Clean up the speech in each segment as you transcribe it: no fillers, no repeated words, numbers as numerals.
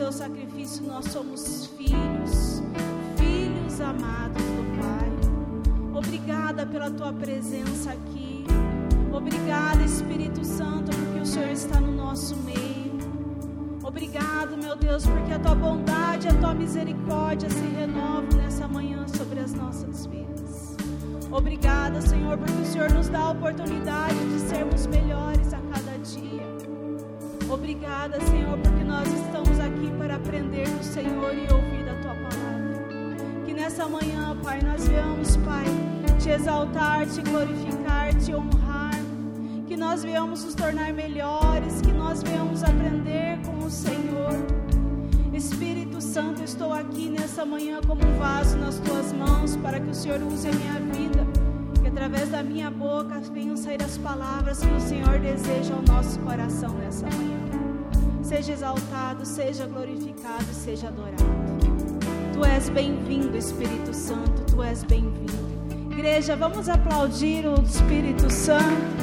seu sacrifício nós somos filhos, filhos amados do Pai. Obrigada pela tua presença aqui. Obrigada, Espírito Santo, porque o Senhor está no nosso meio. Obrigado, meu Deus, porque a tua bondade e a tua misericórdia se renovam nessa manhã sobre as nossas vidas. Obrigada, Senhor, porque o Senhor nos dá a oportunidade de sermos melhores a cada dia. Obrigada, Senhor, porque nós estamos aqui para aprender do Senhor e ouvir da tua palavra. Que nessa manhã, Pai, nós venhamos, Pai, te exaltar, te glorificar, te honrar. Que nós venhamos nos tornar melhores, que nós venhamos aprender com o Senhor. Espírito Santo, estou aqui nessa manhã como um vaso nas tuas mãos, para que o Senhor use a minha vida, que através da minha boca venham sair as palavras que o Senhor deseja ao nosso coração nessa manhã. Seja exaltado, seja glorificado e seja adorado. Tu és bem-vindo, Espírito Santo, tu és bem-vindo. Igreja, vamos aplaudir o Espírito Santo.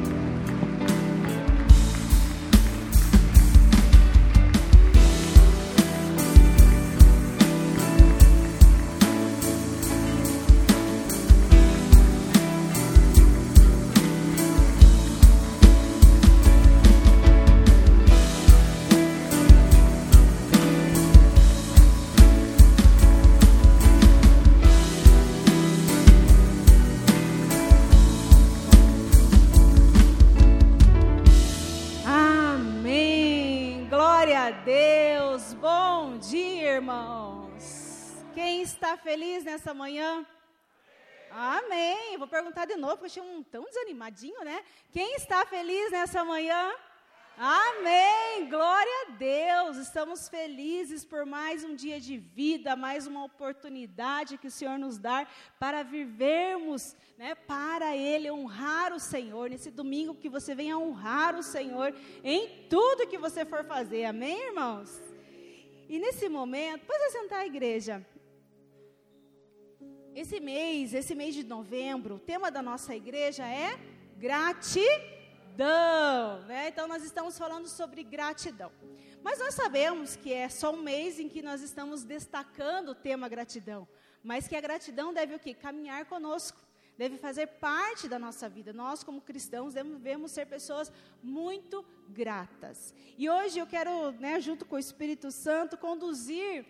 Está feliz nessa manhã? Amém. Vou perguntar de novo, porque eu achei tão desanimadinho, né? Quem está feliz nessa manhã? Amém. Glória a Deus. Estamos felizes por mais um dia de vida, mais uma oportunidade que o Senhor nos dá para vivermos, né, para Ele, honrar o Senhor. Nesse domingo que você venha honrar o Senhor em tudo que você for fazer. Amém, irmãos? E nesse momento, pode sentar a igreja. Esse mês de novembro, o tema da nossa igreja é gratidão, né? Então nós estamos falando sobre gratidão. Mas nós sabemos que é só um mês em que nós estamos destacando o tema gratidão, mas que a gratidão deve o quê? Caminhar conosco, deve fazer parte da nossa vida. Nós, como cristãos, devemos ser pessoas muito gratas. E hoje eu quero, né, junto com o Espírito Santo, conduzir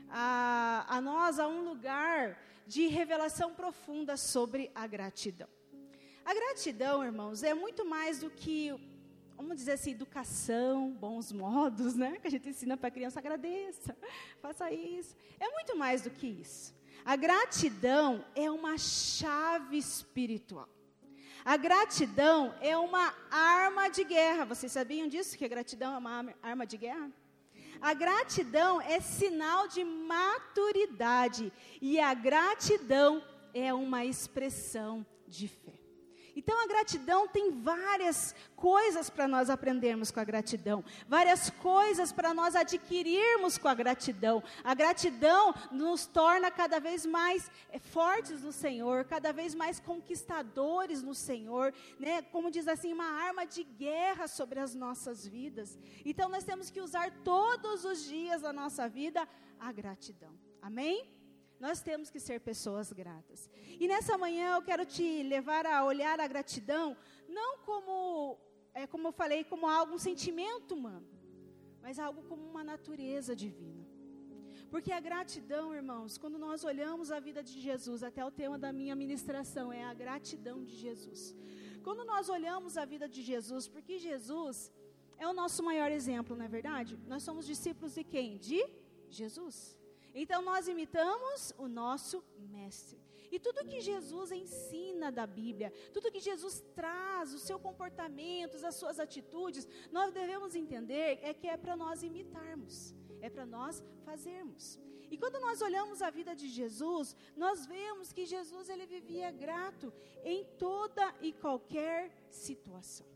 a nós a um lugar de revelação profunda sobre a gratidão. A gratidão, irmãos, é muito mais do que, vamos dizer assim, educação, bons modos, né? Que a gente ensina para a criança, agradeça, faça isso. É muito mais do que isso. A gratidão é uma chave espiritual. A gratidão é uma arma de guerra. Vocês sabiam disso, que a gratidão é uma arma de guerra? A gratidão é sinal de maturidade e a gratidão é uma expressão de fé. Então a gratidão tem várias coisas para nós aprendermos com a gratidão, várias coisas para nós adquirirmos com a gratidão. A gratidão nos torna cada vez mais fortes no Senhor, cada vez mais conquistadores no Senhor, né? Como diz assim, uma arma de guerra sobre as nossas vidas. Então nós temos que usar todos os dias da nossa vida a gratidão. Amém? Nós temos que ser pessoas gratas. E nessa manhã eu quero te levar a olhar a gratidão, não como, como eu falei, como algo, um sentimento humano, mas algo como uma natureza divina. Porque a gratidão, irmãos, quando nós olhamos a vida de Jesus, até o tema da minha ministração é a gratidão de Jesus. Quando nós olhamos a vida de Jesus, porque Jesus é o nosso maior exemplo, não é verdade? Nós somos discípulos de quem? De Jesus. Então nós imitamos o nosso mestre. E tudo que Jesus ensina da Bíblia, tudo que Jesus traz, o seu comportamento, as suas atitudes, nós devemos entender que é para nós imitarmos, é para nós fazermos. E quando nós olhamos a vida de Jesus, nós vemos que Jesus ele vivia grato em toda e qualquer situação.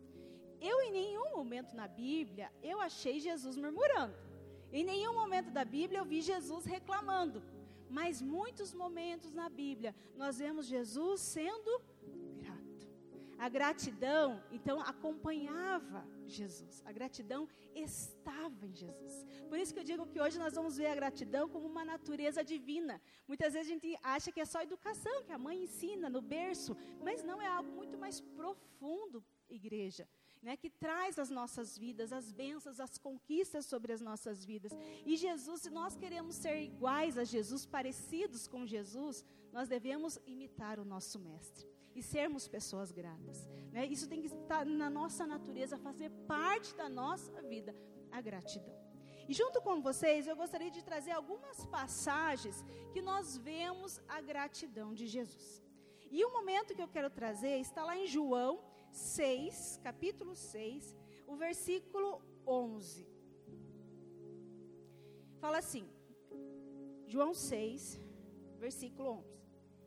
Eu em nenhum momento na Bíblia, eu achei Jesus murmurando. Em nenhum momento da Bíblia eu vi Jesus reclamando, mas muitos momentos na Bíblia nós vemos Jesus sendo grato. A gratidão, então, acompanhava Jesus. A gratidão estava em Jesus. Por isso que eu digo que hoje nós vamos ver a gratidão como uma natureza divina. Muitas vezes a gente acha que é só educação, que a mãe ensina no berço, mas não, é algo muito mais profundo, igreja, né, que traz às nossas vidas as bênçãos, as conquistas sobre as nossas vidas. E Jesus, se nós queremos ser iguais a Jesus, parecidos com Jesus, nós devemos imitar o nosso mestre e sermos pessoas gratas, né? Isso tem que estar na nossa natureza, fazer parte da nossa vida, a gratidão. E junto com vocês, eu gostaria de trazer algumas passagens que nós vemos a gratidão de Jesus. E o momento que eu quero trazer está lá em João 6, capítulo 6, o versículo 11. Fala assim, João 6, versículo 11.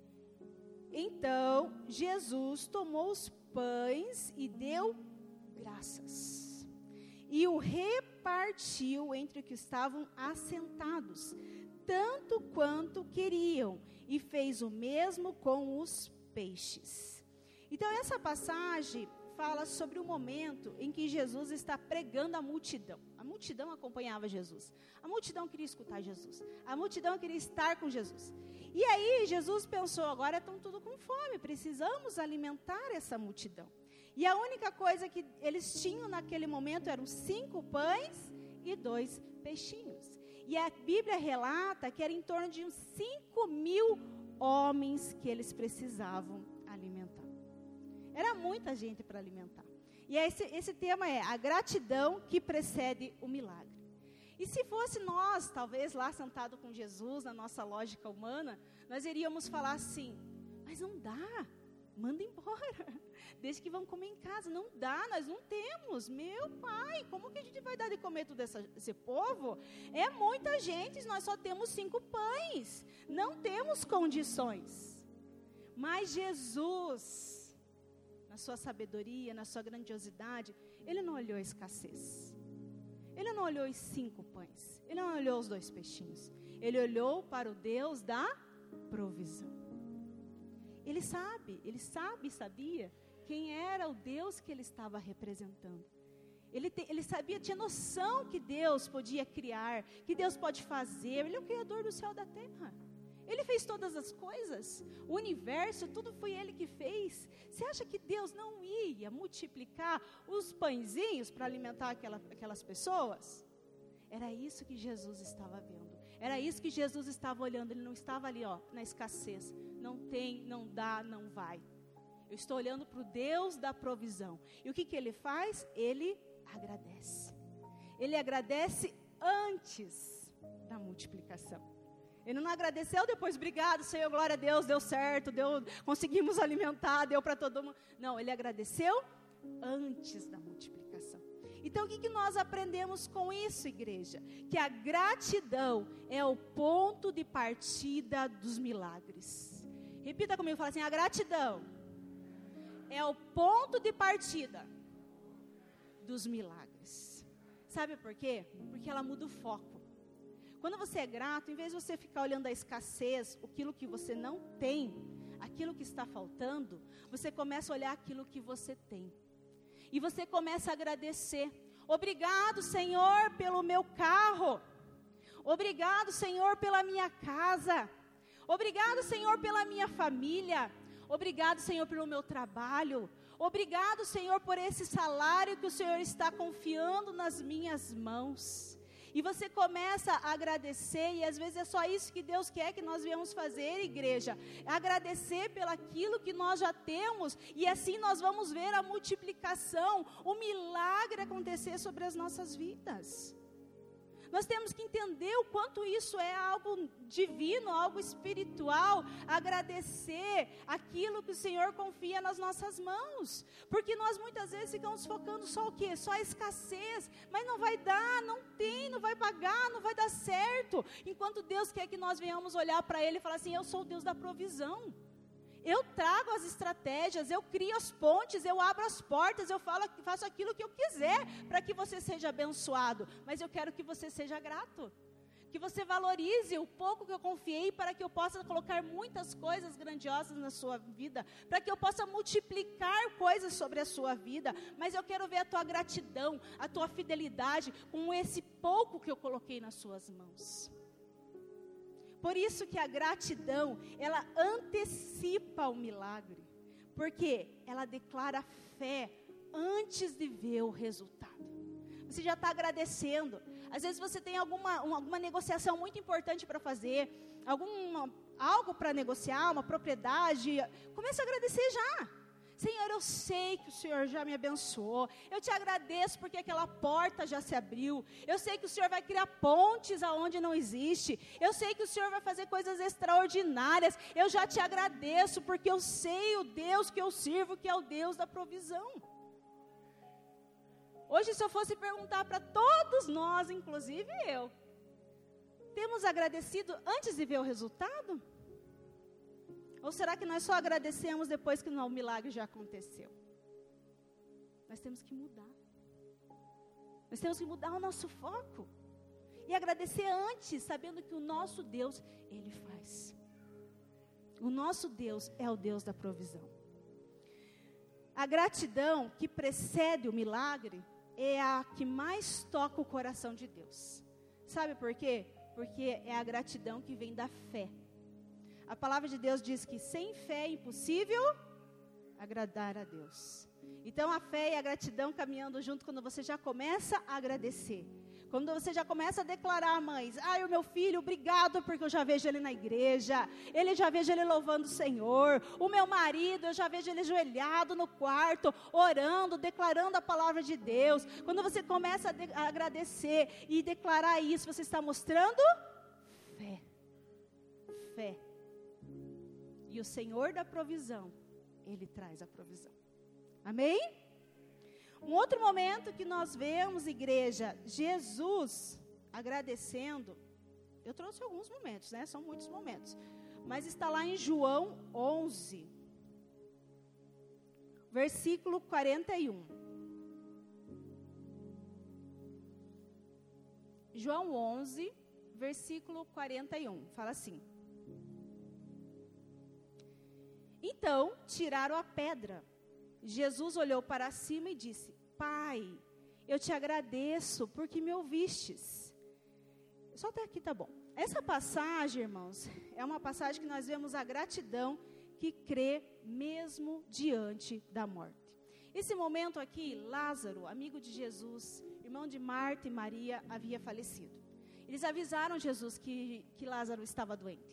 Então, Jesus tomou os pães e deu graças, e o repartiu entre os que estavam assentados, tanto quanto queriam, e fez o mesmo com os peixes. Então, essa passagem fala sobre o momento em que Jesus está pregando à multidão. A multidão acompanhava Jesus. A multidão queria escutar Jesus. A multidão queria estar com Jesus. E aí, Jesus pensou, agora estão tudo com fome, precisamos alimentar essa multidão. E a única coisa que eles tinham naquele momento eram 5 pães e 2 peixinhos. E a Bíblia relata que era em torno de uns 5.000 homens que eles precisavam alimentar. Era muita gente para alimentar. E esse tema é a gratidão que precede o milagre. E se fosse nós, talvez lá sentado com Jesus, na nossa lógica humana, nós iríamos falar assim, mas não dá, manda embora, desde que vão comer em casa, não dá, nós não temos, meu pai, como que a gente vai dar de comer todo esse povo? É muita gente, nós só temos 5 pães, não temos condições. Mas Jesus, na sua sabedoria, na sua grandiosidade, Ele não olhou a escassez. Ele não olhou os 5 pães. Ele não olhou os 2 peixinhos. Ele olhou para o Deus da provisão. Ele sabia quem era o Deus que ele estava representando. Ele sabia, tinha noção que Deus podia criar, que Deus pode fazer. Ele é o Criador do céu e da terra. Ele fez todas as coisas, o universo, tudo foi Ele que fez. Você acha que Deus não ia multiplicar os pãezinhos para alimentar aquelas pessoas? Era isso que Jesus estava vendo. Era isso que Jesus estava olhando. Ele não estava ali, na escassez. Não tem, não dá, não vai. Eu estou olhando para o Deus da provisão. E o que Ele faz? Ele agradece. Ele agradece antes da multiplicação. Ele não agradeceu depois, obrigado, Senhor, glória a Deus, deu certo, conseguimos alimentar, deu para todo mundo. Não, ele agradeceu antes da multiplicação. Então, o que nós aprendemos com isso, igreja? Que a gratidão é o ponto de partida dos milagres. Repita comigo, fala assim, a gratidão é o ponto de partida dos milagres. Sabe por quê? Porque ela muda o foco. Quando você é grato, em vez de você ficar olhando a escassez, aquilo que você não tem, aquilo que está faltando, você começa a olhar aquilo que você tem. E você começa a agradecer. Obrigado, Senhor, pelo meu carro. Obrigado, Senhor, pela minha casa. Obrigado, Senhor, pela minha família. Obrigado, Senhor, pelo meu trabalho. Obrigado, Senhor, por esse salário que o Senhor está confiando nas minhas mãos. E você começa a agradecer, e às vezes é só isso que Deus quer que nós venhamos fazer, igreja. Agradecer pelaquilo que nós já temos, e assim nós vamos ver a multiplicação, o milagre acontecer sobre as nossas vidas. Nós temos que entender o quanto isso é algo divino, algo espiritual, agradecer aquilo que o Senhor confia nas nossas mãos, porque nós muitas vezes ficamos focando só o quê? Só a escassez, mas não vai dar, não tem, não vai pagar, não vai dar certo, enquanto Deus quer que nós venhamos olhar para Ele e falar assim, eu sou o Deus da provisão. Eu trago as estratégias, eu crio as pontes, eu abro as portas, eu faço aquilo que eu quiser para que você seja abençoado. Mas eu quero que você seja grato. Que você valorize o pouco que eu confiei para que eu possa colocar muitas coisas grandiosas na sua vida, para que eu possa multiplicar coisas sobre a sua vida. Mas eu quero ver a tua gratidão, a tua fidelidade com esse pouco que eu coloquei nas suas mãos. Por isso que a gratidão, ela antecipa o milagre, porque ela declara fé antes de ver o resultado. Você já está agradecendo. Às vezes você tem alguma negociação muito importante para fazer, algo para negociar, uma propriedade. Comece a agradecer já. Senhor, eu sei que o Senhor já me abençoou. Eu te agradeço porque aquela porta já se abriu. Eu sei que o Senhor vai criar pontes aonde não existe. Eu sei que o Senhor vai fazer coisas extraordinárias. Eu já te agradeço porque eu sei o Deus que eu sirvo, que é o Deus da provisão. Hoje, se eu fosse perguntar para todos nós, inclusive eu, temos agradecido antes de ver o resultado? Ou será que nós só agradecemos depois que o milagre já aconteceu? Nós temos que mudar. Nós temos que mudar o nosso foco. E agradecer antes, sabendo que o nosso Deus, Ele faz. O nosso Deus é o Deus da provisão. A gratidão que precede o milagre é a que mais toca o coração de Deus. Sabe por quê? Porque é a gratidão que vem da fé. A palavra de Deus diz que sem fé é impossível agradar a Deus. Então a fé e a gratidão caminhando junto quando você já começa a agradecer. Quando você já começa a declarar, mães, o meu filho, obrigado, porque eu já vejo ele na igreja, já vejo ele louvando o Senhor. O meu marido, eu já vejo ele ajoelhado no quarto, orando, declarando a palavra de Deus. Quando você começa a agradecer e declarar isso, você está mostrando fé. Fé. E o Senhor da provisão, Ele traz a provisão. Amém? Um outro momento que nós vemos, igreja, Jesus agradecendo. Eu trouxe alguns momentos, né? São muitos momentos. Mas está lá em João 11, versículo 41. João 11, versículo 41. Fala assim. Então, tiraram a pedra. Jesus olhou para cima e disse: Pai, eu te agradeço porque me ouvistes. Só até aqui tá bom. Essa passagem, irmãos, é uma passagem que nós vemos a gratidão que crê mesmo diante da morte. Esse momento aqui, Lázaro, amigo de Jesus, irmão de Marta e Maria, havia falecido. Eles avisaram Jesus que Lázaro estava doente.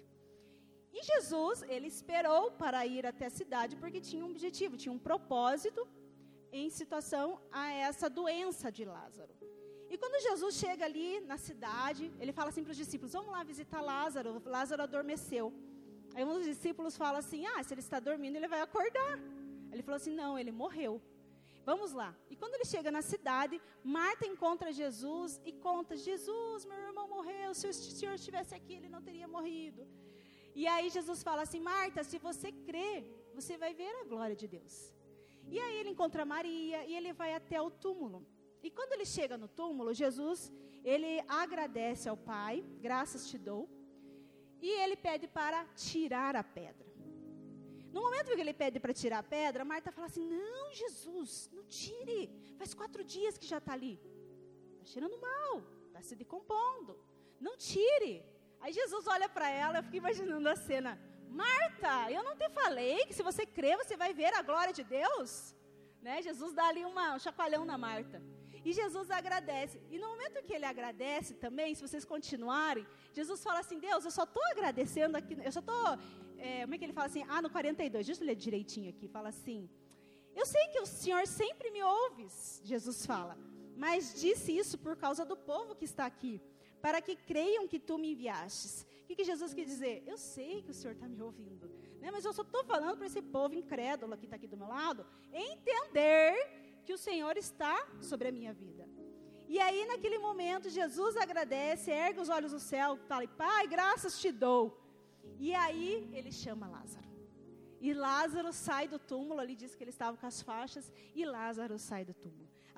E Jesus, ele esperou para ir até a cidade porque tinha um objetivo, tinha um propósito em situação a essa doença de Lázaro. E quando Jesus chega ali na cidade, ele fala assim para os discípulos: vamos lá visitar Lázaro. Lázaro adormeceu. Aí um dos discípulos fala assim: se ele está dormindo, ele vai acordar. Ele falou assim: não, ele morreu. Vamos lá. E quando ele chega na cidade, Marta encontra Jesus e conta: Jesus, meu irmão morreu, se o Senhor estivesse aqui, ele não teria morrido. E aí Jesus fala assim: Marta, se você crê, você vai ver a glória de Deus. E aí ele encontra Maria e ele vai até o túmulo. E quando ele chega no túmulo, Jesus, ele agradece ao Pai: graças te dou. E ele pede para tirar a pedra. No momento que ele pede para tirar a pedra, Marta fala assim: não, Jesus, não tire. Faz 4 dias que já está ali. Está cheirando mal, está se decompondo. Não tire. Aí Jesus olha para ela, eu fico imaginando a cena: Marta, eu não te falei que se você crer, você vai ver a glória de Deus? Né? Jesus dá ali um chacoalhão na Marta. E Jesus agradece. E no momento que ele agradece também, se vocês continuarem, Jesus fala assim: Deus, eu só estou agradecendo aqui, eu só estou, como é que ele fala assim? No 42, deixa eu ler direitinho aqui, fala assim: eu sei que o Senhor sempre me ouves, Jesus fala, mas disse isso por causa do povo que está aqui, para que creiam que tu me enviastes. O que Jesus quis dizer? Eu sei que o Senhor está me ouvindo, né? Mas eu só estou falando para esse povo incrédulo que está aqui do meu lado, entender que o Senhor está sobre a minha vida. E aí naquele momento Jesus agradece, ergue os olhos no céu, fala: Pai, graças te dou. E aí ele chama Lázaro. E Lázaro sai do túmulo, ali diz que ele estava com as faixas, e Lázaro sai do túmulo.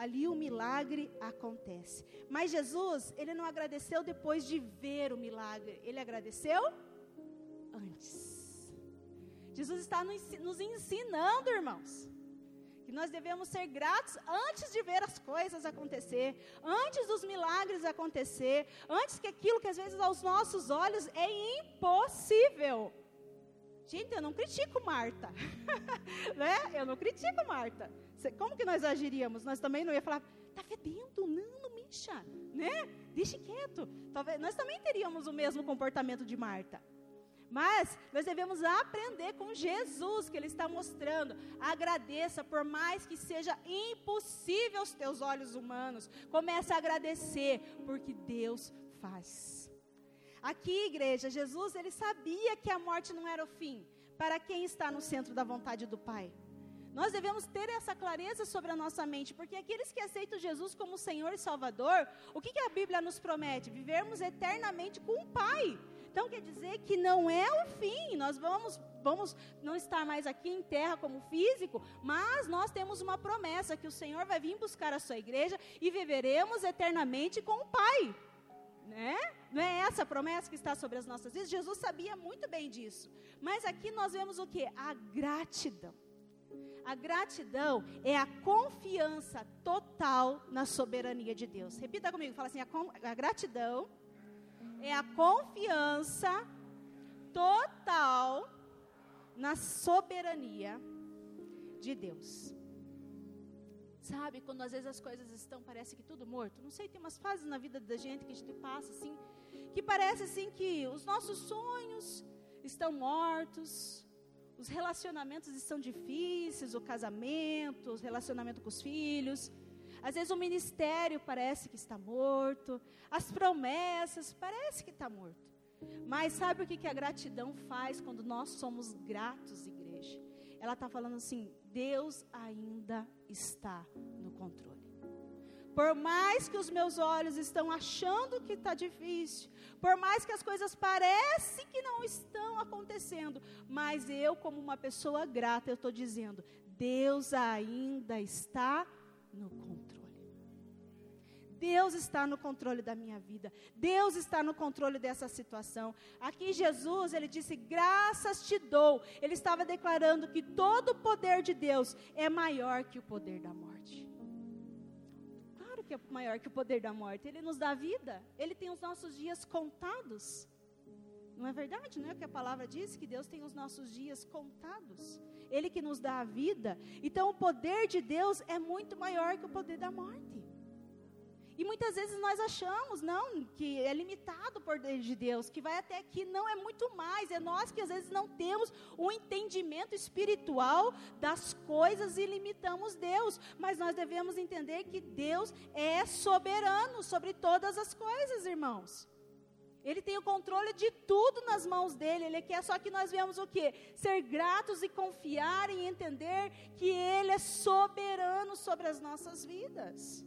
ali o milagre acontece. Mas Jesus, ele não agradeceu depois de ver o milagre, ele agradeceu antes. Jesus está nos ensinando, irmãos, que nós devemos ser gratos antes de ver as coisas acontecer, antes dos milagres acontecer, antes que aquilo que às vezes aos nossos olhos é impossível. Gente, eu não critico Marta, né? Eu não critico Marta. Como que nós agiríamos? Nós também não ia falar, está fedendo, não mexa, né? Deixe quieto. Talvez nós também teríamos o mesmo comportamento de Marta. Mas nós devemos aprender com Jesus, que Ele está mostrando. Agradeça, por mais que seja impossível aos teus olhos humanos. Comece a agradecer, porque Deus faz. Aqui, igreja, Jesus, Ele sabia que a morte não era o fim, para quem está no centro da vontade do Pai. Nós devemos ter essa clareza sobre a nossa mente, porque aqueles que aceitam Jesus como Senhor e Salvador, o que a Bíblia nos promete? Vivermos eternamente com o Pai. Então quer dizer que não é o fim, nós vamos não estar mais aqui em terra como físico, mas nós temos uma promessa, que o Senhor vai vir buscar a sua igreja e viveremos eternamente com o Pai, né? Não é essa a promessa que está sobre as nossas vidas? Jesus sabia muito bem disso, mas aqui nós vemos o que? A gratidão. A gratidão é a confiança total na soberania de Deus. Repita comigo, fala assim, a gratidão é a confiança total na soberania de Deus. Sabe, quando às vezes as coisas estão, parece que tudo morto. Não sei, tem umas fases na vida da gente que a gente passa assim, que parece assim que os nossos sonhos estão mortos, os relacionamentos estão difíceis, o casamento, o relacionamento com os filhos. Às vezes o ministério parece que está morto, as promessas parece que está morto. Mas sabe o que a gratidão faz quando nós somos gratos, igreja? Ela está falando assim, Deus ainda está no controle. Por mais que os meus olhos estão achando que está difícil, por mais que as coisas parecem que não estão acontecendo, mas eu, como uma pessoa grata, eu estou dizendo, Deus ainda está no controle. Deus está no controle da minha vida. Deus está no controle dessa situação. Aqui Jesus, Ele disse, graças te dou. Ele estava declarando que todo o poder de Deus é maior que o poder da morte. Claro que é maior que o poder da morte. Ele nos dá vida. Ele tem os nossos dias contados. Não é verdade? Não é o que a palavra diz? Que Deus tem os nossos dias contados. Ele que nos dá a vida. Então o poder de Deus é muito maior que o poder da morte. E muitas vezes nós achamos, não, que é limitado o poder de Deus, que vai até aqui. Não, é muito mais. É nós que às vezes não temos um entendimento espiritual das coisas e limitamos Deus. Mas nós devemos entender que Deus é soberano sobre todas as coisas, irmãos. Ele tem o controle de tudo nas mãos dele. Ele quer só que nós venhamos o quê? Ser gratos e confiar e entender que Ele é soberano sobre as nossas vidas.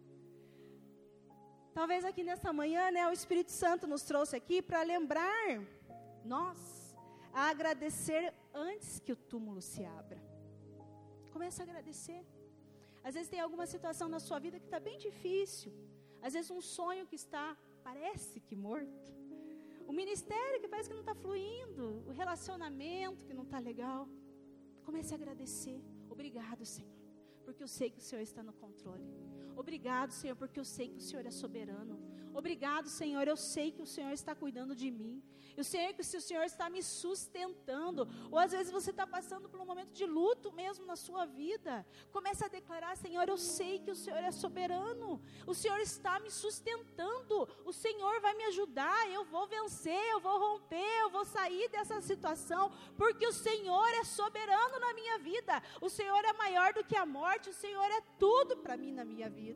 Talvez aqui nessa manhã, né, o Espírito Santo nos trouxe aqui para lembrar nós a agradecer antes que o túmulo se abra. Comece a agradecer. Às vezes tem alguma situação na sua vida que está bem difícil. Às vezes um sonho que está, parece que morto. O ministério que parece que não está fluindo. O relacionamento que não está legal. Comece a agradecer. Obrigado, Senhor, porque eu sei que o Senhor está no controle. Obrigado, Senhor, porque eu sei que o Senhor é soberano. Obrigado, Senhor, eu sei que o Senhor está cuidando de mim. Eu sei que o Senhor está me sustentando. Ou às vezes você está passando por um momento de luto mesmo na sua vida. Comece a declarar, Senhor, eu sei que o Senhor é soberano. O Senhor está me sustentando. O Senhor vai me ajudar. Eu vou vencer, eu vou romper, eu vou sair dessa situação. Porque o Senhor é soberano na minha vida. O Senhor é maior do que a morte. O Senhor é tudo para mim na minha vida.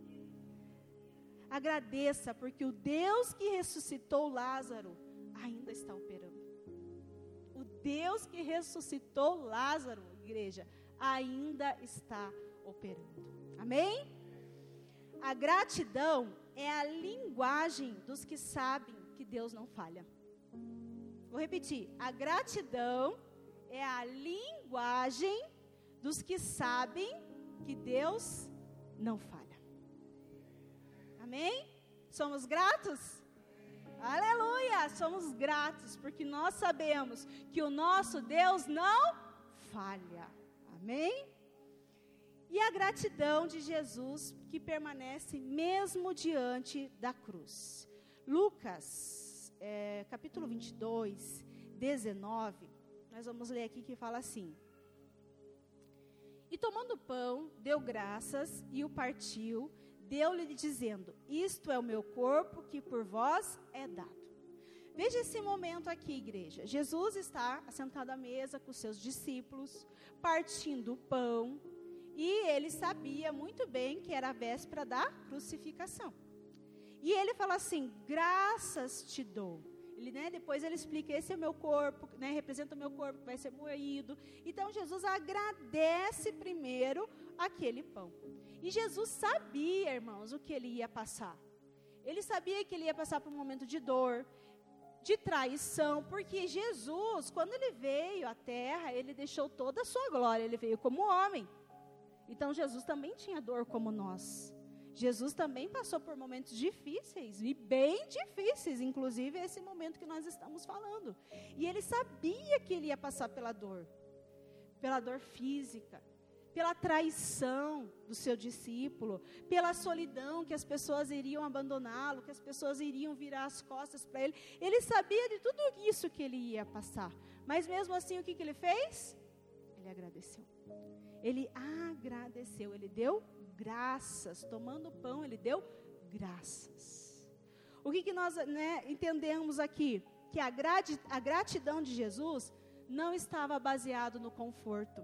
Agradeça, porque o Deus que ressuscitou Lázaro ainda está operando. O Deus que ressuscitou Lázaro, igreja, ainda está operando. Amém? A gratidão é a linguagem dos que sabem que Deus não falha. Vou repetir. A gratidão é a linguagem dos que sabem que Deus não falha. Amém? Somos gratos? Aleluia! Somos gratos, porque nós sabemos que o nosso Deus não falha. Amém? E a gratidão de Jesus que permanece mesmo diante da cruz. Lucas, capítulo 22, 19, nós vamos ler aqui que fala assim: E tomando o pão, deu graças e o partiu, deu-lhe dizendo: Isto é o meu corpo que por vós é dado. Veja esse momento aqui, igreja. Jesus está assentado à mesa com seus discípulos, partindo o pão, e ele sabia muito bem que era a véspera da crucificação. E ele fala assim: graças te dou. Depois ele explica: esse é o meu corpo, representa o meu corpo que vai ser moído. Então Jesus agradece primeiro aquele pão. E Jesus sabia, irmãos, o que ele ia passar. Ele sabia que ele ia passar por um momento de dor, de traição, porque Jesus, quando ele veio à terra, ele deixou toda a sua glória, ele veio como homem. Então Jesus também tinha dor como nós. Jesus também passou por momentos difíceis, e bem difíceis, inclusive esse momento que nós estamos falando. E ele sabia que ele ia passar pela dor física, pela traição do seu discípulo, pela solidão, que as pessoas iriam abandoná-lo, que as pessoas iriam virar as costas para ele. Ele sabia de tudo isso que ele ia passar. Mas mesmo assim, o que ele fez? Ele agradeceu. Ele agradeceu, ele deu graças. Tomando o pão, ele deu graças. O que nós entendemos aqui? Que a gratidão de Jesus não estava baseado no conforto.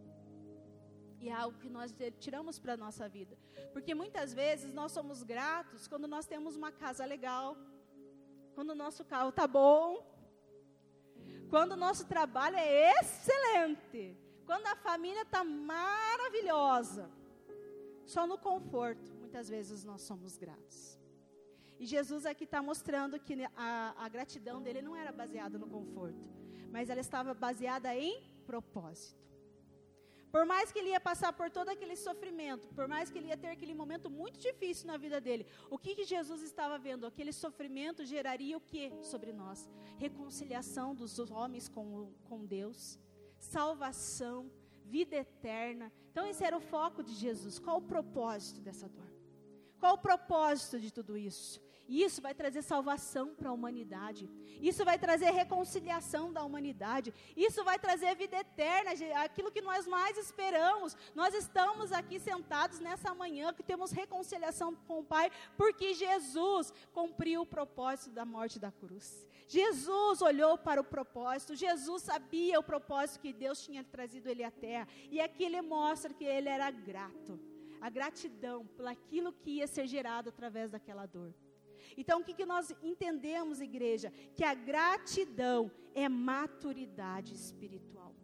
E é algo que nós tiramos para a nossa vida. Porque muitas vezes nós somos gratos quando nós temos uma casa legal, quando o nosso carro está bom, quando o nosso trabalho é excelente, quando a família está maravilhosa. Só no conforto, muitas vezes nós somos gratos. E Jesus aqui está mostrando que a gratidão dele não era baseada no conforto, mas ela estava baseada em propósito. Por mais que ele ia passar por todo aquele sofrimento, por mais que ele ia ter aquele momento muito difícil na vida dele, o que Jesus estava vendo? Aquele sofrimento geraria o que sobre nós? Reconciliação dos homens com Deus, salvação, vida eterna. Então esse era o foco de Jesus. Qual o propósito dessa dor? Qual o propósito de tudo isso? E isso vai trazer salvação para a humanidade. Isso vai trazer reconciliação da humanidade. Isso vai trazer vida eterna, aquilo que nós mais esperamos. Nós estamos aqui sentados nessa manhã, que temos reconciliação com o Pai, porque Jesus cumpriu o propósito da morte da cruz. Jesus olhou para o propósito. Jesus sabia o propósito que Deus tinha trazido ele à terra. E aqui ele mostra que ele era grato. A gratidão por aquilo que ia ser gerado através daquela dor. Então, o que nós entendemos, igreja? Que a gratidão é maturidade espiritual.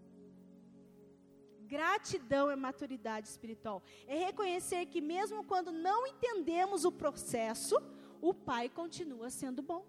Gratidão é maturidade espiritual. É reconhecer que mesmo quando não entendemos o processo, o Pai continua sendo bom.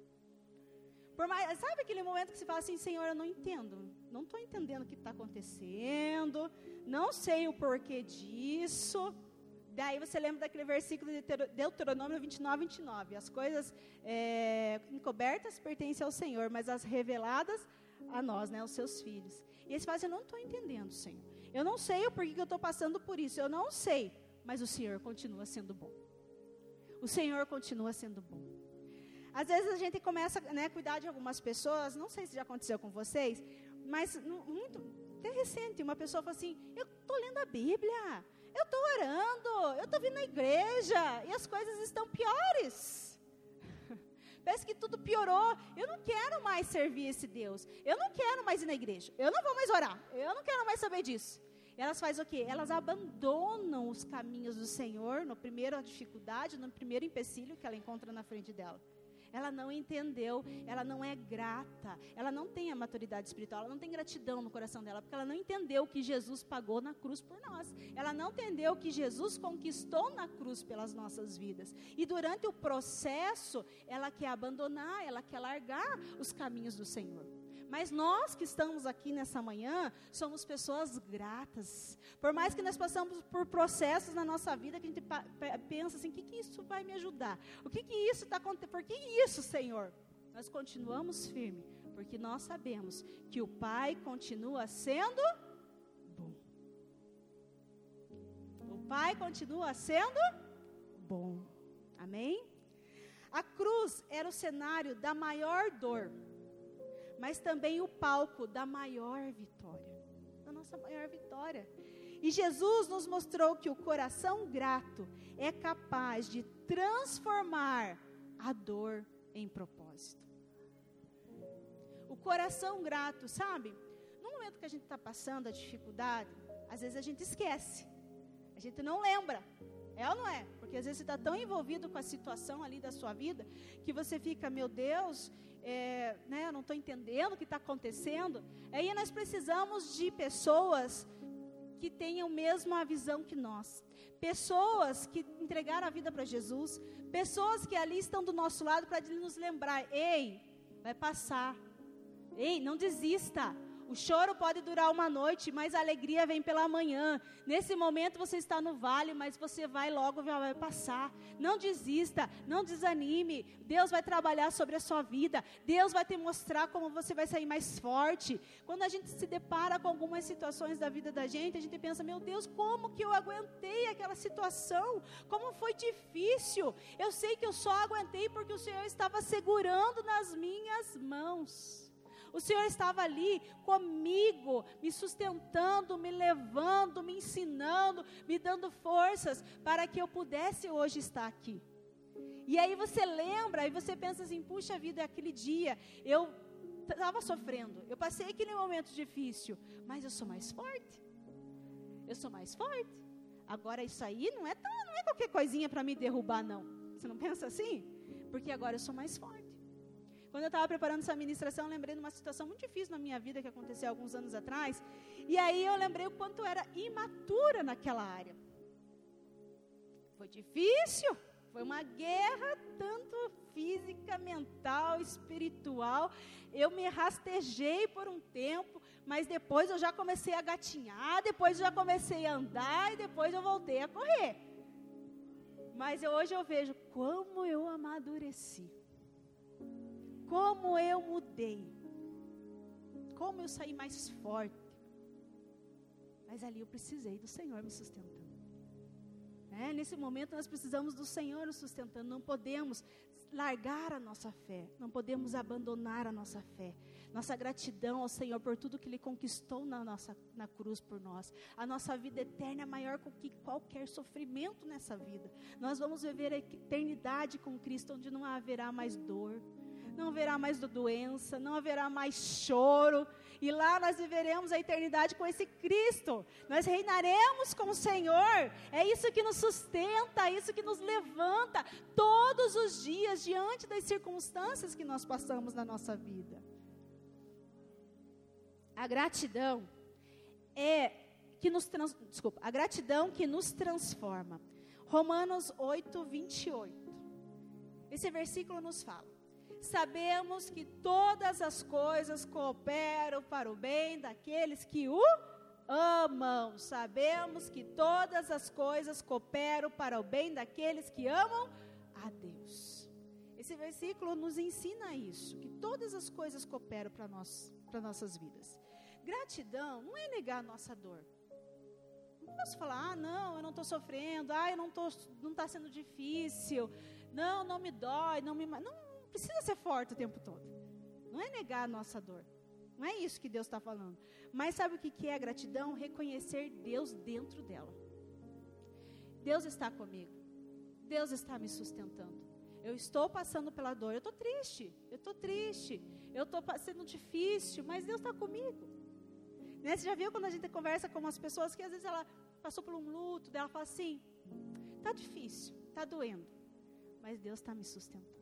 Sabe aquele momento que você fala assim: Senhor, eu não entendo. Não estou entendendo o que está acontecendo. Não sei o porquê disso. Daí você lembra daquele versículo de Deuteronômio 29, 29. As coisas encobertas pertencem ao Senhor, mas as reveladas a nós, os seus filhos. E eles falam assim: eu não estou entendendo, Senhor. Eu não sei o porquê que eu estou passando por isso. Eu não sei, mas o Senhor continua sendo bom. O Senhor continua sendo bom. Às vezes a gente começa a cuidar de algumas pessoas, não sei se já aconteceu com vocês, mas até recente, uma pessoa falou assim: eu estou lendo a Bíblia, eu estou orando, eu estou vindo na igreja, e as coisas estão piores. Parece que tudo piorou. Eu não quero mais servir esse Deus, eu não quero mais ir na igreja, eu não vou mais orar, eu não quero mais saber disso. Elas fazem o quê? Elas abandonam os caminhos do Senhor, na primeira dificuldade, no primeiro empecilho que ela encontra na frente dela. Ela não entendeu, ela não é grata, ela não tem a maturidade espiritual, ela não tem gratidão no coração dela, porque ela não entendeu que Jesus pagou na cruz por nós. Ela não entendeu que Jesus conquistou na cruz pelas nossas vidas. E durante o processo, ela quer abandonar, ela quer largar os caminhos do Senhor. Mas nós que estamos aqui nessa manhã, somos pessoas gratas. Por mais que nós passamos por processos na nossa vida, que a gente pensa assim, o que isso vai me ajudar? O que isso está acontecendo? Por que isso, Senhor? Nós continuamos firmes, porque nós sabemos que o Pai continua sendo bom. O Pai continua sendo bom. Amém? A cruz era o cenário da maior dor, mas também o palco da maior vitória, da nossa maior vitória. E Jesus nos mostrou que o coração grato é capaz de transformar a dor em propósito. O coração grato, sabe? No momento que a gente está passando a dificuldade, às vezes a gente esquece, a gente não lembra. É ou não é? Porque às vezes você está tão envolvido com a situação ali da sua vida, que você fica, meu Deus, eu não estou entendendo o que está acontecendo. Aí nós precisamos de pessoas que tenham mesmo a visão que nós. Pessoas que entregaram a vida para Jesus. Pessoas que ali estão do nosso lado para nos lembrar, ei, vai passar. Ei, não desista. O choro pode durar uma noite, mas a alegria vem pela manhã. Nesse momento você está no vale, mas você vai logo, vai passar. Não desista, não desanime. Deus vai trabalhar sobre a sua vida. Deus vai te mostrar como você vai sair mais forte. Quando a gente se depara com algumas situações da vida da gente, a gente pensa, meu Deus, como que eu aguentei aquela situação? Como foi difícil? Eu sei que eu só aguentei porque o Senhor estava segurando nas minhas mãos. O Senhor estava ali comigo, me sustentando, me levando, me ensinando, me dando forças para que eu pudesse hoje estar aqui. E aí você lembra, e você pensa assim, puxa vida, aquele dia eu estava sofrendo, eu passei aquele momento difícil, mas eu sou mais forte. Eu sou mais forte. Agora isso aí não é qualquer coisinha para me derrubar, não. Você não pensa assim? Porque agora eu sou mais forte. Quando eu estava preparando essa ministração, eu lembrei de uma situação muito difícil na minha vida que aconteceu alguns anos atrás. E aí eu lembrei o quanto eu era imatura naquela área. Foi difícil, foi uma guerra, tanto física, mental, espiritual. Eu me rastejei por um tempo, mas depois eu já comecei a gatinhar, depois eu já comecei a andar e depois eu voltei a correr. Mas hoje eu vejo como eu amadureci. Como eu mudei, como eu saí mais forte. Mas ali eu precisei do Senhor me sustentando. Nesse momento nós precisamos do Senhor nos sustentando. Não podemos largar a nossa fé, não podemos abandonar a nossa fé. Nossa gratidão ao Senhor por tudo que Ele conquistou na cruz por nós. A nossa vida eterna é maior do que qualquer sofrimento nessa vida. Nós vamos viver a eternidade com Cristo, onde não haverá mais dor. Não haverá mais doença, não haverá mais choro. E lá nós viveremos a eternidade com esse Cristo. Nós reinaremos com o Senhor. É isso que nos sustenta, é isso que nos levanta todos os dias diante das circunstâncias que nós passamos na nossa vida. A gratidão a gratidão que nos transforma. Romanos 8, 28. Esse versículo nos fala. Sabemos que todas as coisas cooperam para o bem daqueles que o amam. Sabemos que todas as coisas cooperam para o bem daqueles que amam a Deus. Esse versículo nos ensina isso, que todas as coisas cooperam para nossas vidas. Gratidão não é negar a nossa dor. Não posso falar, não, eu não estou sofrendo, não está sendo difícil, não me dói, não precisa ser forte o tempo todo. Não é negar a nossa dor. Não é isso que Deus está falando. Mas sabe o que é a gratidão? Reconhecer Deus dentro dela. Deus está comigo. Deus está me sustentando. Eu estou passando pela dor. Eu estou triste. Eu estou passando difícil. Mas Deus está comigo. Você já viu quando a gente conversa com umas pessoas que às vezes ela passou por um luto. Ela fala assim, está difícil, está doendo. Mas Deus está me sustentando.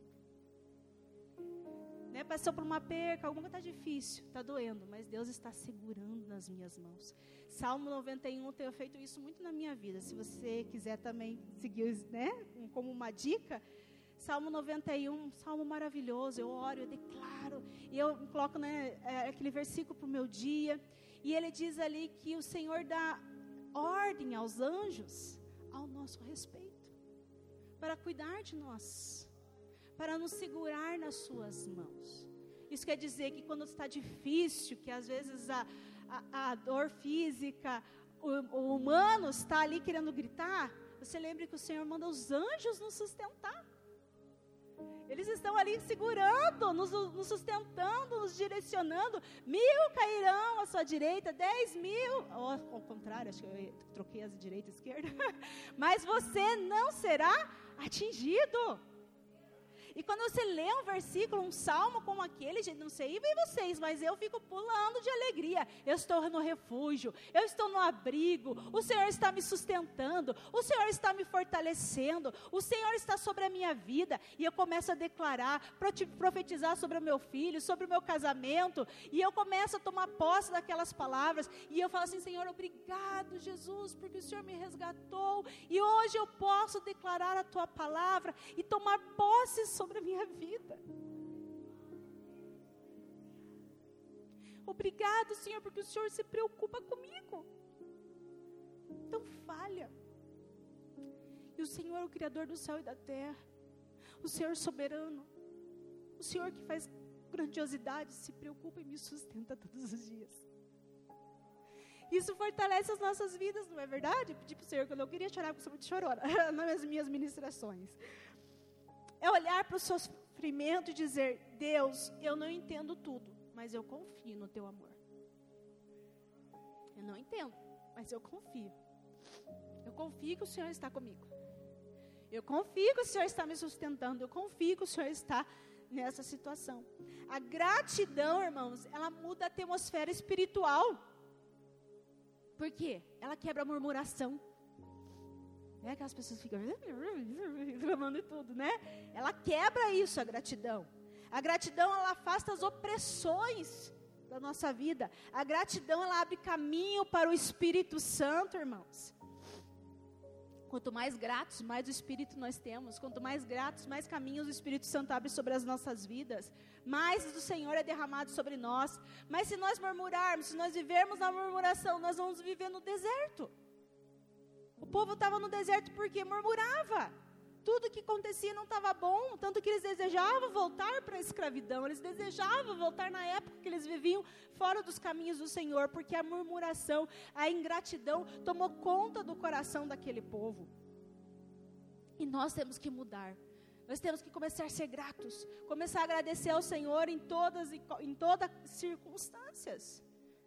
Passou por uma perca, alguma coisa está difícil, está doendo, mas Deus está segurando nas minhas mãos. Salmo 91, tenho feito isso muito na minha vida. Se você quiser também seguir, como uma dica, Salmo 91, salmo maravilhoso, eu oro, eu declaro, e eu coloco, aquele versículo para o meu dia, e ele diz ali que o Senhor dá ordem aos anjos ao nosso respeito, para cuidar de nós, para nos segurar nas suas mãos. Isso quer dizer que quando está difícil, que às vezes a dor física, o humano está ali querendo gritar, você lembre que o Senhor manda os anjos nos sustentar. Eles estão ali segurando, nos sustentando, nos direcionando. 1000 cairão à sua direita, 10.000, ao contrário, acho que eu troquei as direita e esquerda. Mas você não será atingido. E quando você lê um versículo, um salmo como aquele, gente, não sei bem vocês, mas eu fico pulando de alegria. Eu estou no refúgio, eu estou no abrigo, o Senhor está me sustentando, o Senhor está me fortalecendo, o Senhor está sobre a minha vida. E eu começo a declarar, profetizar sobre o meu filho, sobre o meu casamento, e eu começo a tomar posse daquelas palavras, e eu falo assim: Senhor, obrigado, Jesus, porque o Senhor me resgatou, e hoje eu posso declarar a Tua palavra, e tomar posse sobre a minha vida. Obrigado, Senhor, porque o Senhor se preocupa comigo. Então falha. E o Senhor, o Criador do céu e da terra, o Senhor soberano, o Senhor que faz grandiosidade, se preocupa e me sustenta todos os dias. Isso fortalece as nossas vidas, não é verdade? Eu pedi para o Senhor, quando eu queria chorar, porque eu sou muito chorona, nas minhas ministrações. É olhar para o sofrimento e dizer: Deus, eu não entendo tudo, mas eu confio no Teu amor. Eu não entendo, mas eu confio. Eu confio que o Senhor está comigo. Eu confio que o Senhor está me sustentando. Eu confio que o Senhor está nessa situação. A gratidão, irmãos, ela muda a atmosfera espiritual. Por quê? Ela quebra a murmuração. Aquelas pessoas ficam reclamando e tudo, né? Ela quebra isso, a gratidão. A gratidão, ela afasta as opressões da nossa vida. A gratidão, ela abre caminho para o Espírito Santo, irmãos. Quanto mais gratos, mais o Espírito nós temos. Quanto mais gratos, mais caminhos o Espírito Santo abre sobre as nossas vidas. Mais do Senhor é derramado sobre nós. Mas se nós murmurarmos, se nós vivermos na murmuração, nós vamos viver no deserto. O povo estava no deserto porque murmurava. Tudo que acontecia não estava bom, tanto que eles desejavam voltar para a escravidão. Eles desejavam voltar na época que eles viviam fora dos caminhos do Senhor, porque a murmuração, a ingratidão tomou conta do coração daquele povo. E nós temos que mudar. Nós temos que começar a ser gratos, começar a agradecer ao Senhor em todas as circunstâncias.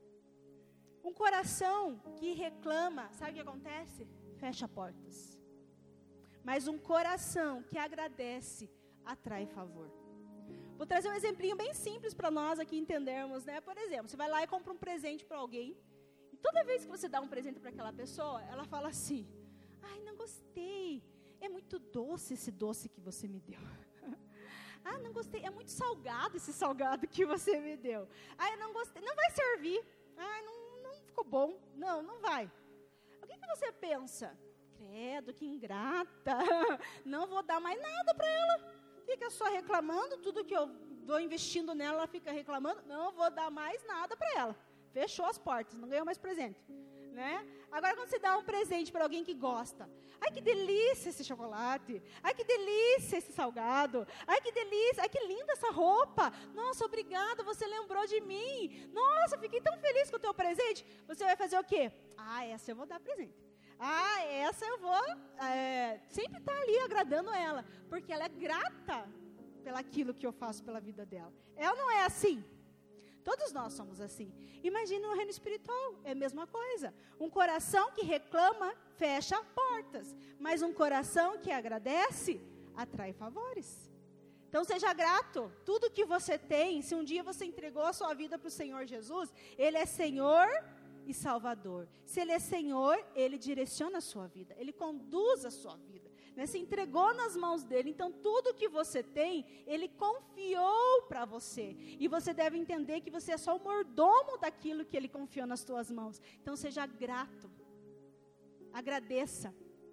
Um coração que reclama, sabe o que acontece? Fecha portas. Mas um coração que agradece, atrai favor. Vou trazer um exemplinho bem simples para nós aqui entendermos, né? Por exemplo, você vai lá e compra um presente para alguém, e toda vez que você dá um presente para aquela pessoa, ela fala assim: ai, não gostei, é muito doce esse doce que você me deu. Ah, não gostei, é muito salgado esse salgado que você me deu. Ah, eu não gostei, não vai servir. Ah, não ficou bom. Não vai. O que você pensa? Credo, que ingrata. Não vou dar mais nada para ela. Fica só reclamando, tudo que eu dou investindo nela, ela fica reclamando. Não vou dar mais nada para ela. Fechou as portas, não ganhou mais presente. Né? Agora, quando você dá um presente para alguém que gosta, ai, que delícia esse chocolate, ai, que delícia esse salgado, ai, que delícia, ai, que linda essa roupa, nossa, obrigada, você lembrou de mim, nossa, fiquei tão feliz com o teu presente. Você vai fazer o quê? Ah, essa eu vou dar presente. Ah, essa eu vou sempre estar ali agradando ela, porque ela é grata pelaquilo que eu faço pela vida dela. Ela não é assim? Todos nós somos assim. Imagina no reino espiritual, é a mesma coisa. Um coração que reclama, fecha portas. Mas um coração que agradece, atrai favores. Então seja grato. Tudo que você tem, se um dia você entregou a sua vida para o Senhor Jesus, Ele é Senhor e Salvador. Se Ele é Senhor, Ele direciona a sua vida. Ele conduz a sua vida. Se entregou nas mãos dele, então tudo que você tem, ele confiou para você, e você deve entender que você é só o mordomo daquilo que ele confiou nas tuas mãos. Então seja grato, agradeça.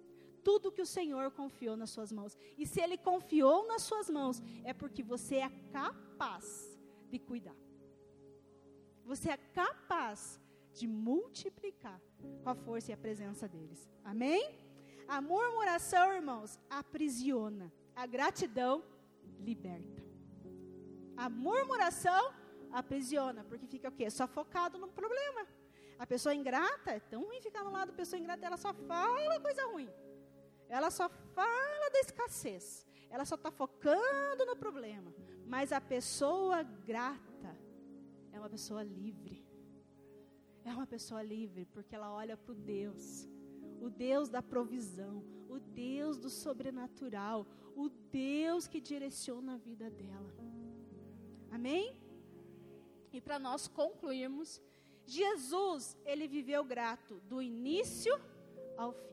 tudo que o Senhor confiou nas suas mãos. E se Ele confiou nas suas mãos, é porque você é capaz de cuidar. Você é capaz de multiplicar com a força e a presença deles. Amém? A murmuração, irmãos, aprisiona. A gratidão liberta. A murmuração aprisiona, porque fica o quê? Só focado no problema. A pessoa ingrata, é tão ruim ficar no lado da pessoa ingrata, ela só fala coisa ruim. Ela só fala da escassez. Ela só está focando no problema. Mas a pessoa grata é uma pessoa livre. É uma pessoa livre porque ela olha para o Deus da provisão, o Deus do sobrenatural, o Deus que direciona a vida dela. Amém? E para nós concluirmos, Jesus, ele viveu grato do início ao fim.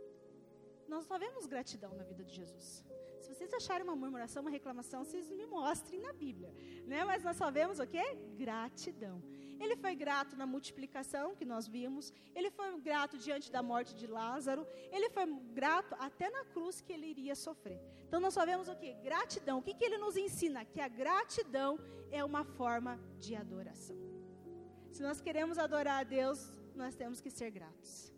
Nós só vemos gratidão na vida de Jesus. Se vocês acharem uma murmuração, uma reclamação, vocês me mostrem na Bíblia, né? Mas nós só vemos o quê? Gratidão. Ele foi grato na multiplicação, que nós vimos. Ele foi grato diante da morte de Lázaro. Ele foi grato até na cruz que ele iria sofrer. Então nós só vemos o quê? Gratidão. O que ele nos ensina? Que a gratidão é uma forma de adoração. Se nós queremos adorar a Deus, nós temos que ser gratos.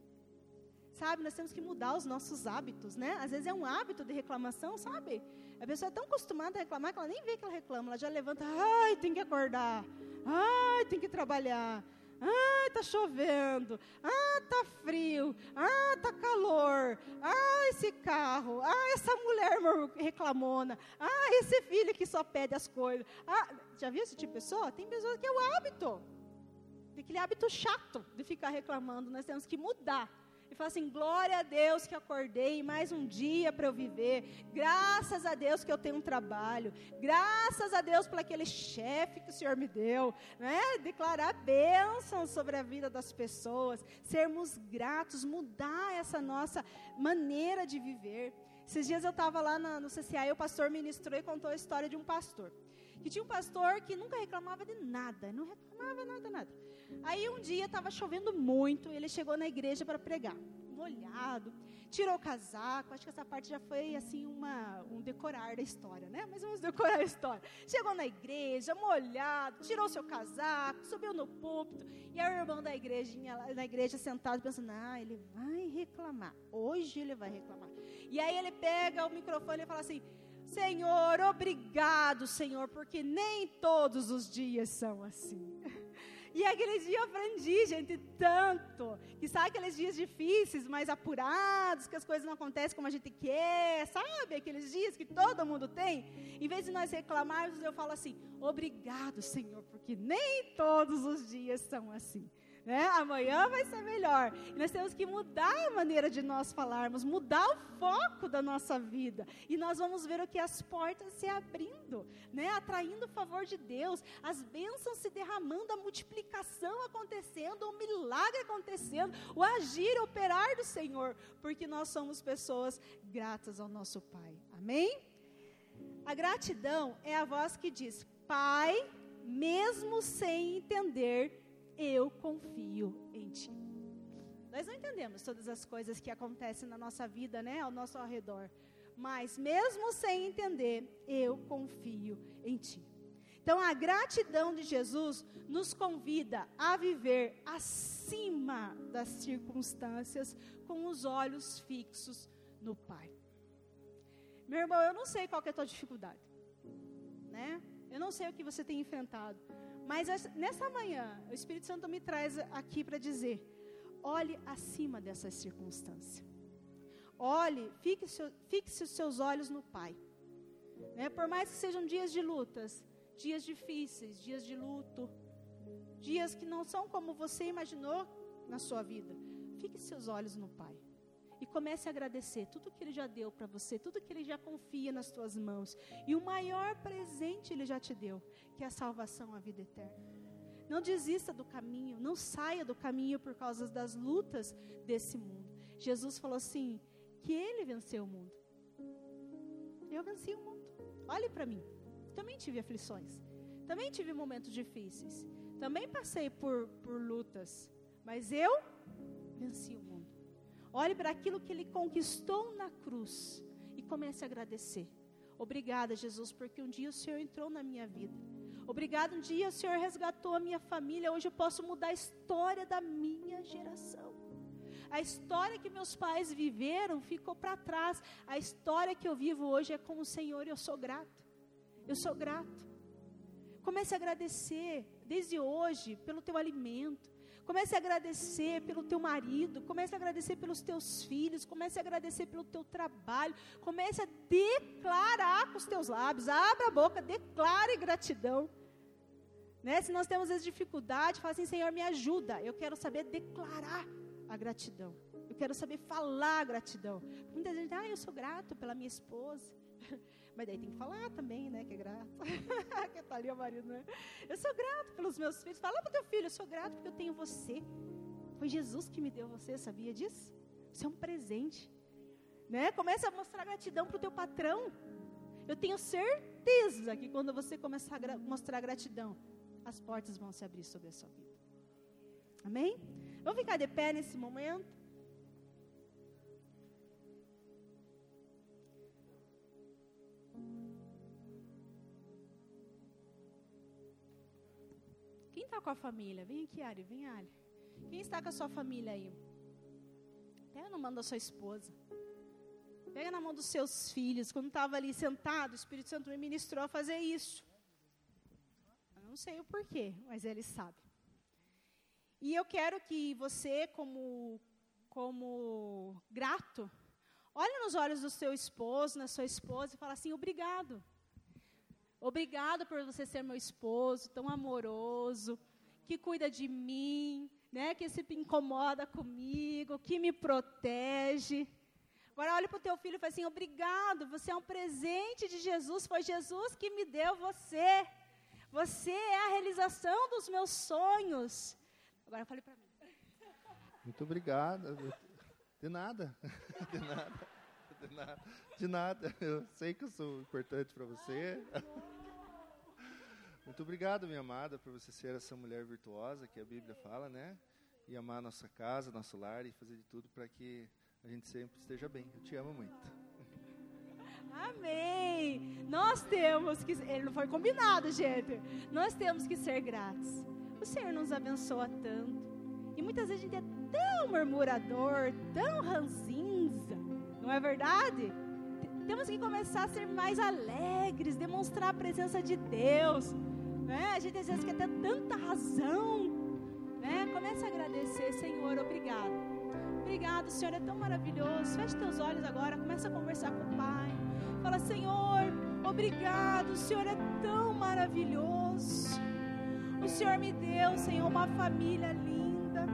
Sabe, nós temos que mudar os nossos hábitos, né? Às vezes é um hábito de reclamação, sabe? A pessoa é tão acostumada a reclamar que ela nem vê que ela reclama. Ela já levanta, ai, tem que acordar. Ai, tem que trabalhar. Ai, tá chovendo. Ah, tá frio. Ah, tá calor. Ah, esse carro. Ah, essa mulher reclamona. Ah, esse filho que só pede as coisas. Ah, já viu esse tipo de pessoa? Tem pessoas que é o hábito. Aquele hábito chato de ficar reclamando. Nós temos que mudar. E fala assim, glória a Deus que acordei mais um dia para eu viver, graças a Deus que eu tenho um trabalho, graças a Deus por aquele chefe que o Senhor me deu, né? Declarar bênçãos sobre a vida das pessoas, sermos gratos, mudar essa nossa maneira de viver. Esses dias eu estava lá no CCA e o pastor ministrou e contou a história de um pastor, que tinha um pastor que nunca reclamava de nada, não reclamava nada. Aí um dia estava chovendo muito, ele chegou na igreja para pregar, molhado, tirou o casaco, acho que essa parte já foi assim um decorar da história, né? Mas vamos decorar a história. Chegou na igreja, molhado, tirou seu casaco, subiu no púlpito, e aí o irmão da igrejinha, na igreja sentado, pensando, ele vai reclamar, hoje ele vai reclamar. E aí ele pega o microfone e fala assim, Senhor, obrigado, Senhor, porque nem todos os dias são assim. E aquele dia eu aprendi, gente, tanto, que sabe aqueles dias difíceis, mais apurados, que as coisas não acontecem como a gente quer, sabe? Aqueles dias que todo mundo tem. Em vez de nós reclamarmos, eu falo assim, obrigado, Senhor, porque nem todos os dias são assim. Né? Amanhã vai ser melhor. E nós temos que mudar a maneira de nós falarmos, mudar o foco da nossa vida. E nós vamos ver o que as portas se abrindo, né? Atraindo o favor de Deus, as bênçãos se derramando, a multiplicação acontecendo, o milagre acontecendo, o agir, o operar do Senhor, porque nós somos pessoas gratas ao nosso Pai. Amém? A gratidão é a voz que diz, Pai, mesmo sem entender, eu confio em Ti. Nós não entendemos todas as coisas que acontecem na nossa vida, né, ao nosso redor. Mas mesmo sem entender, eu confio em Ti. Então a gratidão de Jesus nos convida a viver acima das circunstâncias com os olhos fixos no Pai. Meu irmão, eu não sei qual que é a tua dificuldade, né? Eu não sei o que você tem enfrentado. Mas nessa manhã, o Espírito Santo me traz aqui para dizer, olhe acima dessas circunstâncias. Olhe, fixe os seus olhos no Pai. Né? Por mais que sejam dias de lutas, dias difíceis, dias de luto, dias que não são como você imaginou na sua vida, fixe seus olhos no Pai. E comece a agradecer tudo que Ele já deu para você, tudo que Ele já confia nas tuas mãos. E o maior presente Ele já te deu, que é a salvação, a vida eterna. Não desista do caminho, não saia do caminho por causa das lutas desse mundo. Jesus falou assim, que Ele venceu o mundo. Eu venci o mundo. Olhe para mim, também tive aflições, também tive momentos difíceis, também passei por lutas, mas eu venci o mundo. Olhe para aquilo que Ele conquistou na cruz e comece a agradecer. Obrigada, Jesus, porque um dia o Senhor entrou na minha vida. Obrigado, um dia o Senhor resgatou a minha família. Hoje eu posso mudar a história da minha geração. A história que meus pais viveram ficou para trás. A história que eu vivo hoje é com o Senhor e eu sou grato. Eu sou grato. Comece a agradecer desde hoje pelo teu alimento. Comece a agradecer pelo teu marido. Comece a agradecer pelos teus filhos. Comece a agradecer pelo teu trabalho. Comece a declarar com os teus lábios. Abra a boca, declare gratidão. Né? Se nós temos essa dificuldade, fala assim, Senhor, me ajuda. Eu quero saber declarar a gratidão. Eu quero saber falar a gratidão. Muita gente diz, eu sou grato pela minha esposa. Mas daí tem que falar também, né, que é grato. Que tá ali o marido, né? Eu sou grato pelos meus filhos. Fala para o teu filho, eu sou grato porque eu tenho você. Foi Jesus que me deu você, sabia disso? Isso é um presente. Né? Comece a mostrar gratidão para o teu patrão. Eu tenho certeza que quando você começar a mostrar gratidão, as portas vão se abrir sobre a sua vida. Amém? Vamos ficar de pé nesse momento? Quem está com a família? Vem aqui, Ari, vem, Ari. Quem está com a sua família aí? Pega na mão da sua esposa. Pega na mão dos seus filhos. Quando estava ali sentado, o Espírito Santo me ministrou a fazer isso. Eu não sei o porquê, mas Ele sabe. E eu quero que você, como grato, olhe nos olhos do seu esposo, na sua esposa, e fala assim, obrigado. Obrigado por você ser meu esposo, tão amoroso, que cuida de mim, né, que se incomoda comigo, que me protege. Agora olhe para o teu filho e fala assim, obrigado, você é um presente de Jesus, foi Jesus que me deu você. Você é a realização dos meus sonhos. Agora fale para mim. Muito obrigado. De nada. De nada. Eu sei que eu sou importante para você. Muito obrigado, minha amada, por você ser essa mulher virtuosa que a Bíblia fala, né? E amar a nossa casa, nosso lar e fazer de tudo para que a gente sempre esteja bem. Eu te amo muito. Amém. Nós temos que... Ele não foi combinado, gente. Nós temos que ser gratos. O Senhor nos abençoa tanto. E muitas vezes a gente é tão murmurador, tão ranzinza. Não é verdade? Temos que começar a ser mais alegres, demonstrar a presença de Deus. Né? A gente às vezes quer ter tanta razão. Né? Comece a agradecer, Senhor, obrigado. Obrigado, o Senhor é tão maravilhoso. Feche teus olhos agora, começa a conversar com o Pai. Fala, Senhor, obrigado, o Senhor é tão maravilhoso. O Senhor me deu, Senhor, uma família linda.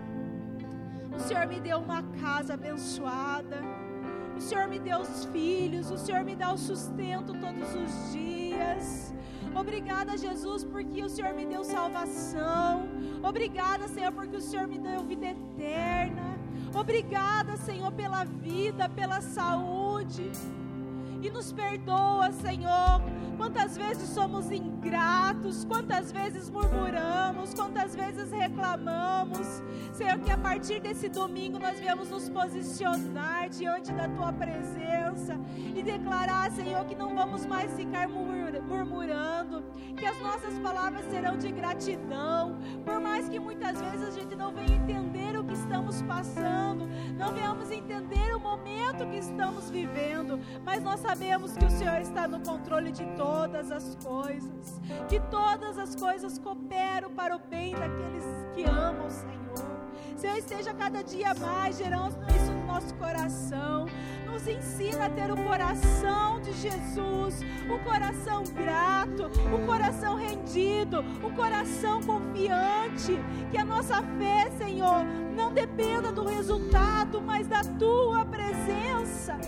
O Senhor me deu uma casa abençoada. O Senhor me deu os filhos. O Senhor me dá o sustento todos os dias. Obrigada, Jesus, porque o Senhor me deu salvação. Obrigada, Senhor, porque o Senhor me deu vida eterna. Obrigada, Senhor, pela vida, pela saúde. E nos perdoa, Senhor, quantas vezes somos ingratos, quantas vezes murmuramos, quantas vezes reclamamos. Senhor, que a partir desse domingo nós viemos nos posicionar diante da Tua presença e declarar, Senhor, que não vamos mais ficar murmurando, que as nossas palavras serão de gratidão, por mais que muitas vezes a gente não venha entender o que estamos passando, não venhamos entender o momento que estamos vivendo, mas nós sabemos que o Senhor está no controle de todas as coisas, que todas as coisas cooperam para o bem daqueles que amam o Senhor. Senhor, esteja cada dia mais gerando isso no nosso coração. Nos ensina a ter o coração de Jesus, um coração grato, um coração rendido, um coração confiante. Que a nossa fé, Senhor, não dependa do resultado, mas da Tua presença.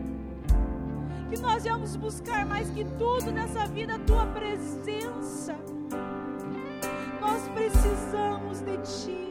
Que nós vamos buscar mais que tudo nessa vida a Tua presença. Nós precisamos de Ti.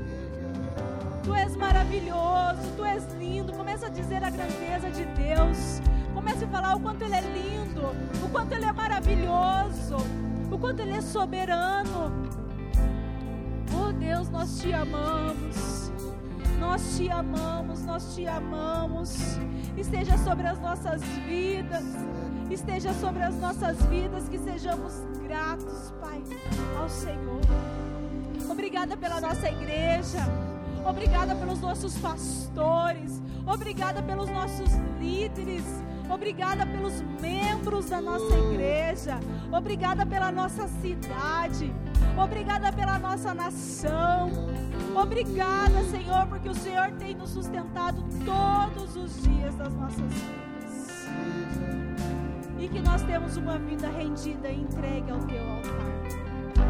Tu és maravilhoso, Tu és lindo. Começa a dizer a grandeza de Deus. Começa a falar o quanto Ele é lindo, o quanto Ele é maravilhoso, o quanto Ele é soberano. Oh Deus, nós Te amamos. Nós te amamos, nós te amamos. Esteja sobre as nossas vidas, esteja sobre as nossas vidas, que sejamos gratos, Pai, ao Senhor. Obrigada pela nossa igreja, obrigada pelos nossos pastores, obrigada pelos nossos líderes, obrigada pelos membros da nossa igreja, obrigada pela nossa cidade, obrigada pela nossa nação. Obrigada, Senhor, porque o Senhor tem nos sustentado todos os dias das nossas vidas. E que nós temos uma vida rendida e entregue ao Teu altar.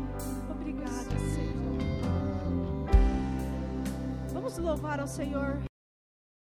Obrigada, Senhor. Vamos louvar ao Senhor.